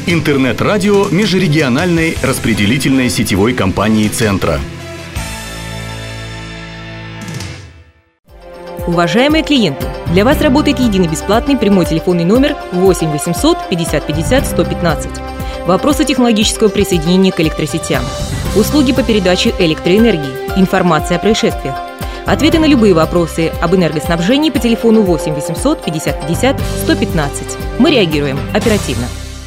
Интернет-радио межрегиональной распределительной сетевой компании «Центра». Уважаемые клиенты, для вас работает единый бесплатный прямой телефонный номер 8 800 50 50 115. Вопросы технологического присоединения к электросетям, услуги по передаче электроэнергии, информация о происшествиях. Ответы на любые вопросы об энергоснабжении по телефону 8 800 50 50 115. Мы реагируем оперативно.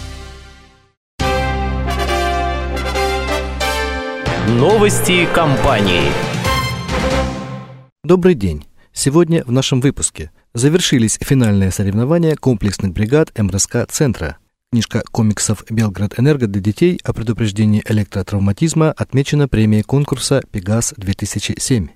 Новости компании. Добрый день. Сегодня в нашем выпуске завершились финальные соревнования комплексных бригад МРСК «Центра». Книжка комиксов «Белград-Энерго» для детей о предупреждении электротравматизма отмечена премией конкурса «Пегас-2007».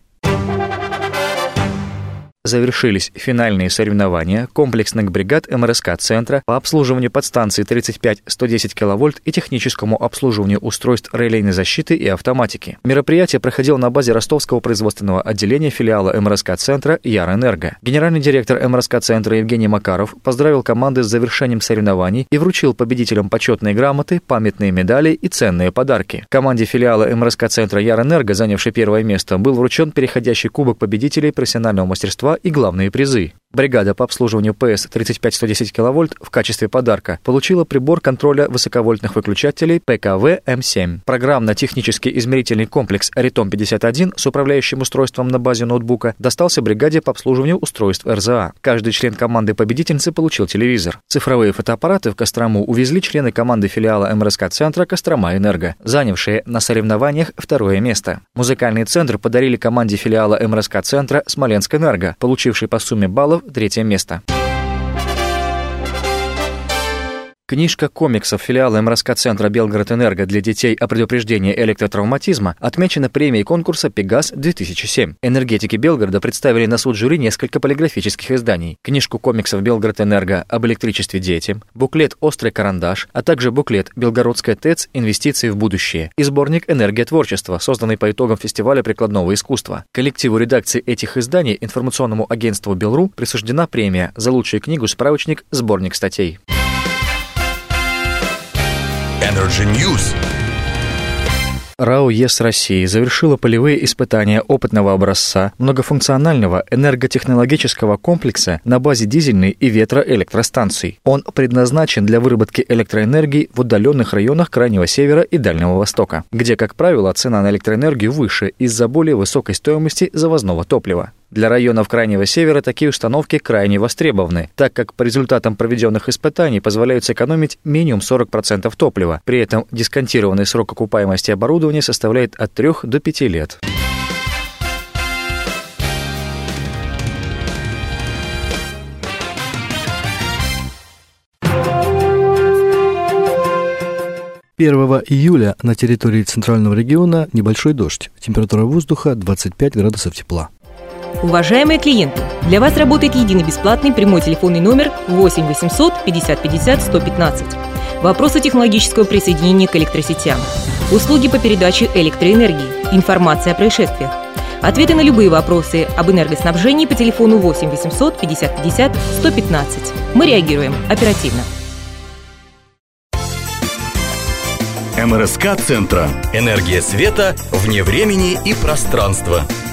Завершились финальные соревнования комплексных бригад МРСК «Центра» по обслуживанию подстанций 35-110 кВт и техническому обслуживанию устройств релейной защиты и автоматики. Мероприятие проходило на базе Ростовского производственного отделения филиала МРСК «Центра» Ярэнерго. Генеральный директор МРСК «Центра» Евгений Макаров поздравил команды с завершением соревнований и вручил победителям почетные грамоты, памятные медали и ценные подарки. Команде филиала МРСК «Центра» Ярэнерго, занявшей первое место, был вручен переходящий кубок победителей профессионального мастерства и главные призы. Бригада по обслуживанию ПС 35-110 кВт в качестве подарка получила прибор контроля высоковольтных выключателей ПКВ-М7. Программно-технический измерительный комплекс Аритом-51 с управляющим устройством на базе ноутбука достался бригаде по обслуживанию устройств РЗА. Каждый член команды победительницы получил телевизор. Цифровые фотоаппараты в Кострому увезли члены команды филиала МРСК «Центра» Кострома-Энерго, занявшие на соревнованиях второе место. Музыкальный центр подарили команде филиала МРСК «Центра» Смоленск-Энерго, получившей по сумме баллов третье место. Книжка комиксов филиала МРСК «Центра» Белград-Энерго для детей о предупреждении электротравматизма отмечена премией конкурса «Пегас-2007». Энергетики Белгорода представили на суд жюри несколько полиграфических изданий. Книжку комиксов Белград-Энерго об электричестве детям, буклет «Острый карандаш», а также буклет «Белгородская ТЭЦ. Инвестиции в будущее» и сборник «Энергия творчества», созданный по итогам фестиваля прикладного искусства. Коллективу редакции этих изданий, информационному агентству «Белру», присуждена премия за лучшую книгу, справочник, сборник статей. Energy News. РАО ЕС России завершила полевые испытания опытного образца многофункционального энерготехнологического комплекса на базе дизельной и ветроэлектростанций. Он предназначен для выработки электроэнергии в удаленных районах Крайнего Севера и Дальнего Востока, где, как правило, цена на электроэнергию выше из-за более высокой стоимости завозного топлива. Для районов Крайнего Севера такие установки крайне востребованы, так как по результатам проведенных испытаний позволяют сэкономить минимум 40% топлива. При этом дисконтированный срок окупаемости оборудования составляет от 3 до 5 лет. Первого июля на территории Центрального региона небольшой дождь. Температура воздуха 25 градусов тепла. Уважаемые клиенты, для вас работает единый бесплатный прямой телефонный номер 8 800 50 50 115. Вопросы технологического присоединения к электросетям, услуги по передаче электроэнергии, информация о происшествиях. Ответы на любые вопросы об энергоснабжении по телефону 8 800 50 50 115. Мы реагируем оперативно. МРСК «Центра». Энергия света вне времени и пространства.